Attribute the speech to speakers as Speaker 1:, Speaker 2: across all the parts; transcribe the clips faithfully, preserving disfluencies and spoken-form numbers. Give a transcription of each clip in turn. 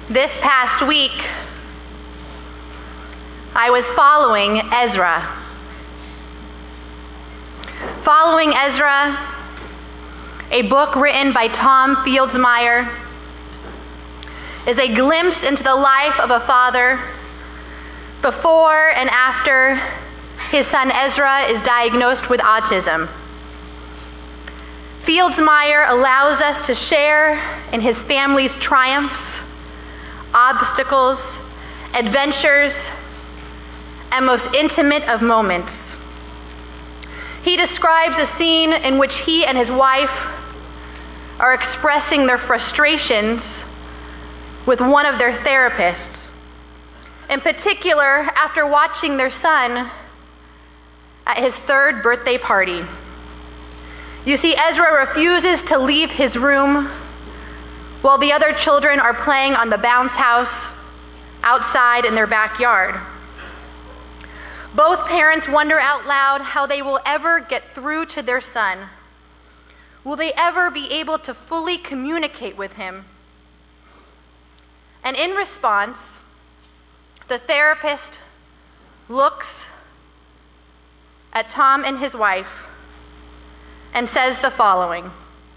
Speaker 1: This past week, I was following Ezra. Following Ezra, a book written by Tom Fieldsmeyer, is a glimpse into the life of a father before and after his son Ezra is diagnosed with autism. Fieldsmeyer allows us to share in his family's triumphs, obstacles, adventures, and most intimate of moments. He describes a scene in which he and his wife are expressing their frustrations with one of their therapists. In particular, after watching their son at his third birthday party. You see, Ezra refuses to leave his room while the other children are playing on the bounce house outside in their backyard. Both parents wonder out loud how they will ever get through to their son. Will they ever be able to fully communicate with him? And in response, the therapist looks at Tom and his wife and says the following: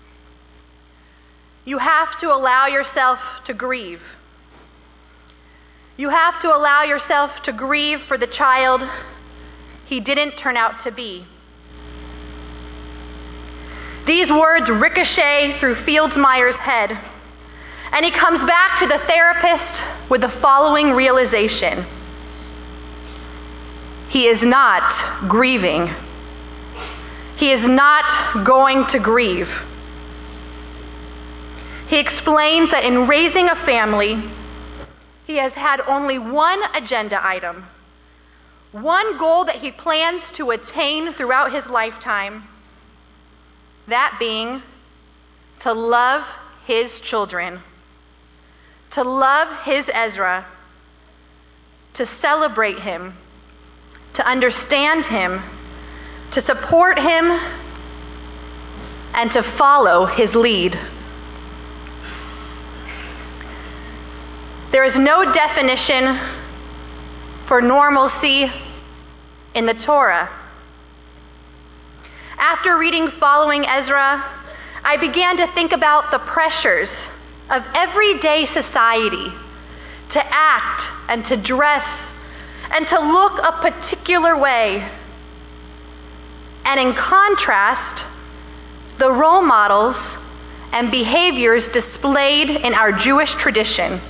Speaker 1: "You have to allow yourself to grieve. You have to allow yourself to grieve for the child he didn't turn out to be." These words ricochet through Fieldsmeyer's head, and he comes back to the therapist with the following realization: he is not grieving. He is not going to grieve. He explains that in raising a family, he has had only one agenda item, one goal that he plans to attain throughout his lifetime, that being to love his children, to love his Ezra, to celebrate him, to understand him, to support him, and to follow his lead. There is no definition for normalcy in the Torah. After reading Following Ezra, I began to think about the pressures of everyday society to act and to dress and to look a particular way. And in contrast, the role models and behaviors displayed in our Jewish tradition.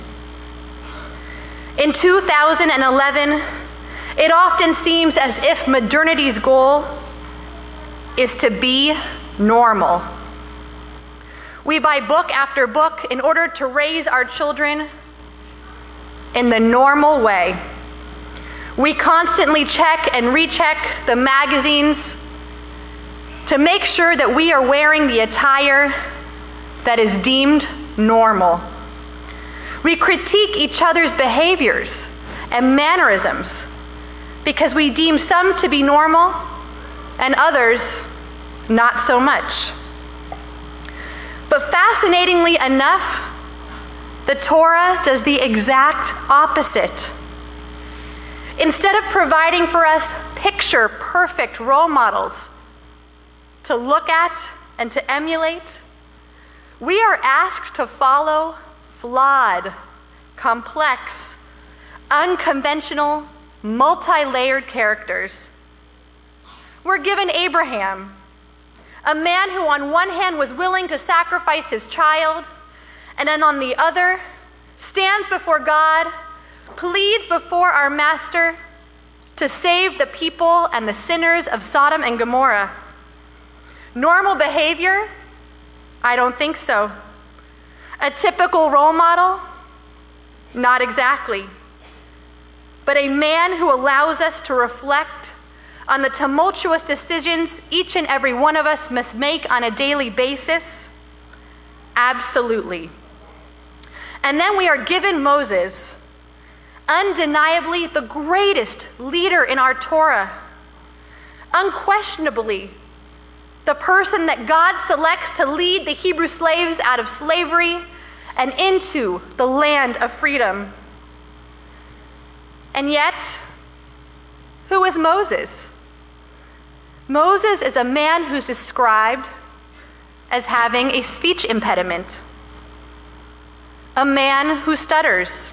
Speaker 1: In two thousand eleven, it often seems as if modernity's goal is to be normal. We buy book after book in order to raise our children in the normal way. We constantly check and recheck the magazines to make sure that we are wearing the attire that is deemed normal. We critique each other's behaviors and mannerisms because we deem some to be normal and others not so much. But fascinatingly enough, the Torah does the exact opposite. Instead of providing for us picture-perfect role models to look at and to emulate, we are asked to follow flawed, complex, unconventional, multi-layered characters. We're given Abraham, a man who on one hand was willing to sacrifice his child, and then on the other stands before God, pleads before our master to save the people and the sinners of Sodom and Gomorrah. Normal behavior? I don't think so. A typical role model? Not exactly. But a man who allows us to reflect on the tumultuous decisions each and every one of us must make on a daily basis? Absolutely. And then we are given Moses, undeniably the greatest leader in our Torah, unquestionably the person that God selects to lead the Hebrew slaves out of slavery and into the land of freedom. And yet, who is Moses? Moses is a man who's described as having a speech impediment, a man who stutters,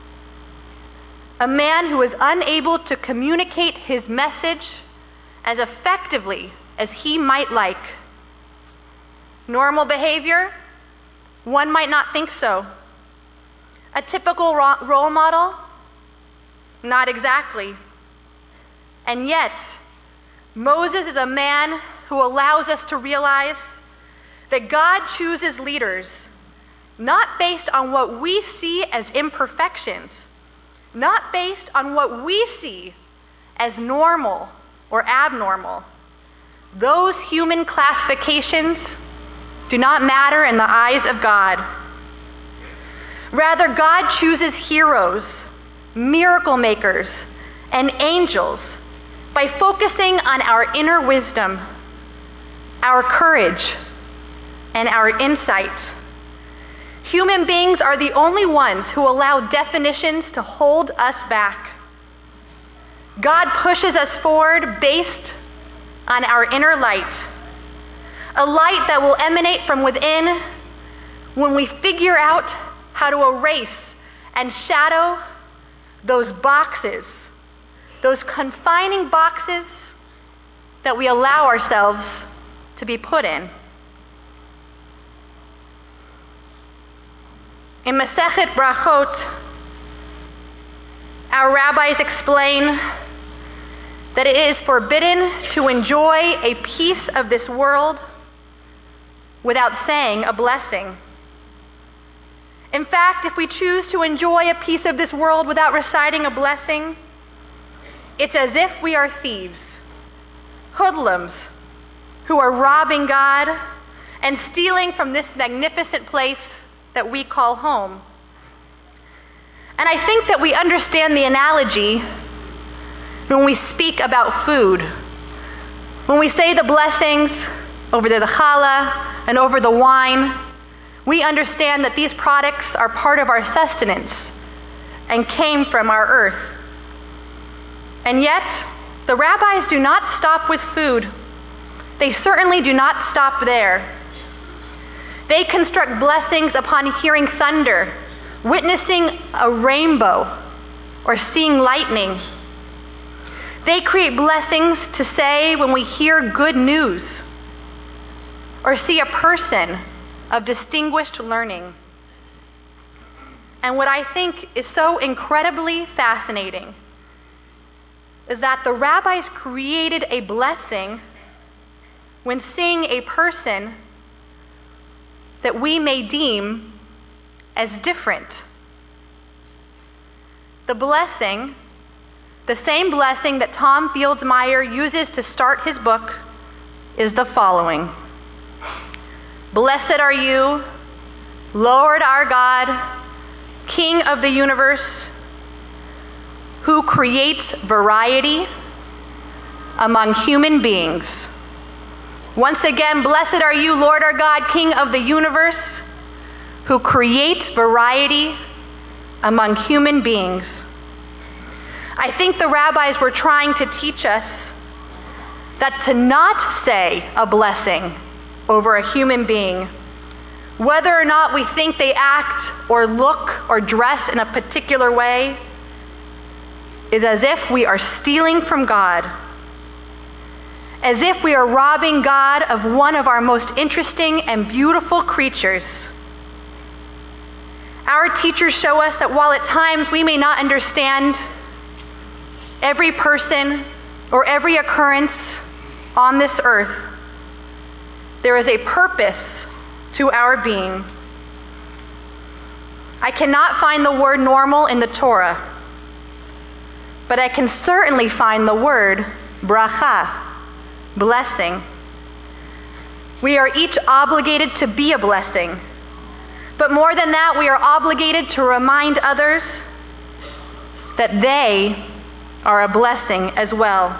Speaker 1: a man who is unable to communicate his message as effectively as he might like. Normal behavior? One might not think so. A typical ro- role model? Not exactly. And yet, Moses is a man who allows us to realize that God chooses leaders not based on what we see as imperfections, not based on what we see as normal or abnormal. Those human classifications do not matter in the eyes of God. Rather, God chooses heroes, miracle makers, and angels by focusing on our inner wisdom, our courage, and our insight. Human beings are the only ones who allow definitions to hold us back. God pushes us forward based on our inner light, a light that will emanate from within when we figure out how to erase and shadow those boxes, those confining boxes that we allow ourselves to be put in. In Masechet Brachot, our rabbis explain that it is forbidden to enjoy a piece of this world without saying a blessing. In fact, if we choose to enjoy a piece of this world without reciting a blessing, it's as if we are thieves, hoodlums, who are robbing God and stealing from this magnificent place that we call home. And I think that we understand the analogy when we speak about food. When we say the blessings over the challah and over the wine, we understand that these products are part of our sustenance and came from our earth. And yet, the rabbis do not stop with food. They certainly do not stop there. They construct blessings upon hearing thunder, witnessing a rainbow, or seeing lightning. They create blessings to say when we hear good news, or see a person of distinguished learning. And what I think is so incredibly fascinating is that the rabbis created a blessing when seeing a person that we may deem as different. The blessing, the same blessing that Tom Fieldsmeyer uses to start his book, is the following. Blessed are you, Lord our God, King of the universe, who creates variety among human beings. Once again, blessed are you, Lord our God, King of the universe, who creates variety among human beings. I think the rabbis were trying to teach us that to not say a blessing over a human being, whether or not we think they act or look or dress in a particular way, is as if we are stealing from God, as if we are robbing God of one of our most interesting and beautiful creatures. Our teachers show us that while at times we may not understand every person or every occurrence on this earth, there is a purpose to our being. I cannot find the word normal in the Torah, but I can certainly find the word bracha, blessing. We are each obligated to be a blessing. But more than that, we are obligated to remind others that they are a blessing as well.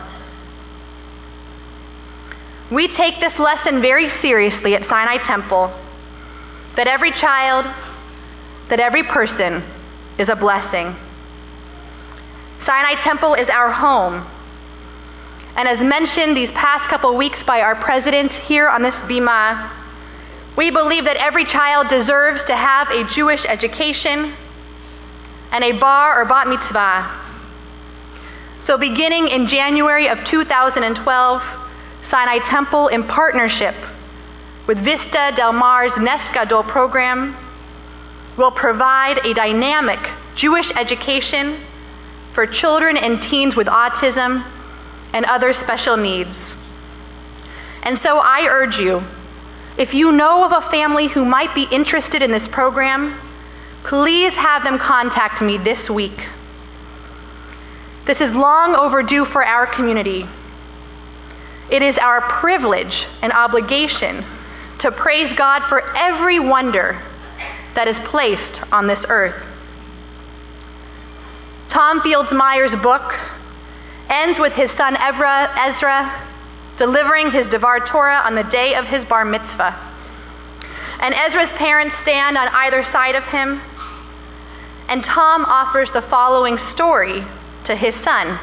Speaker 1: We take this lesson very seriously at Sinai Temple, that every child, that every person is a blessing. Sinai Temple is our home. And as mentioned these past couple weeks by our president here on this bima, we believe that every child deserves to have a Jewish education and a bar or bat mitzvah. So beginning in January of two thousand twelve, Sinai Temple, in partnership with Vista Del Mar's Nes Gadol program, will provide a dynamic Jewish education for children and teens with autism and other special needs. And so I urge you, if you know of a family who might be interested in this program, please have them contact me this week. This is long overdue for our community. It is our privilege and obligation to praise God for every wonder that is placed on this earth. Tom Fields Meyer's book ends with his son Ezra, Ezra delivering his Devar Torah on the day of his bar mitzvah. And Ezra's parents stand on either side of him, and Tom offers the following story to his son.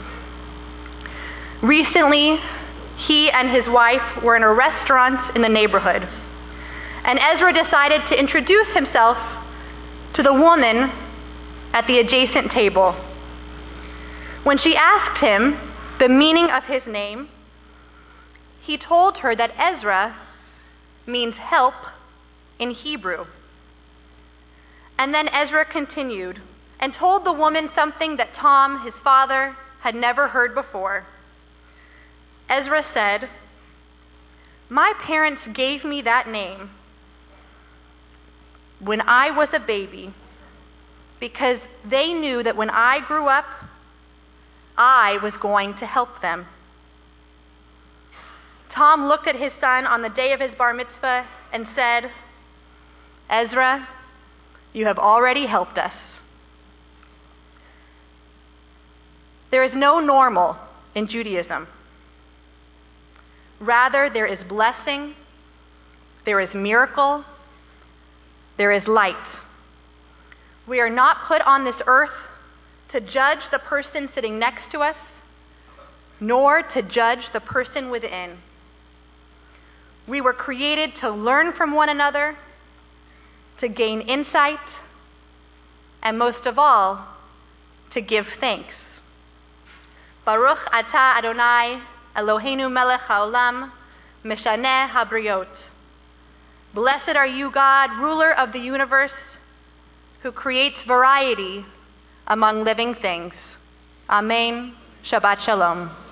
Speaker 1: Recently, he and his wife were in a restaurant in the neighborhood, and Ezra decided to introduce himself to the woman at the adjacent table. When she asked him the meaning of his name, he told her that Ezra means help in Hebrew. And then Ezra continued and told the woman something that Tom, his father, had never heard before. Ezra said, "My parents gave me that name when I was a baby because they knew that when I grew up, I was going to help them." Tom looked at his son on the day of his bar mitzvah and said, "Ezra, you have already helped us." There is no normal in Judaism. Rather, there is blessing, there is miracle, there is light. We are not put on this earth to judge the person sitting next to us, nor to judge the person within. We were created to learn from one another, to gain insight, and most of all, to give thanks. Baruch atah Adonai, Eloheinu melech haolam, meshaneh habriot. Blessed are you, God, ruler of the universe, who creates variety among living things. Amen. Shabbat shalom.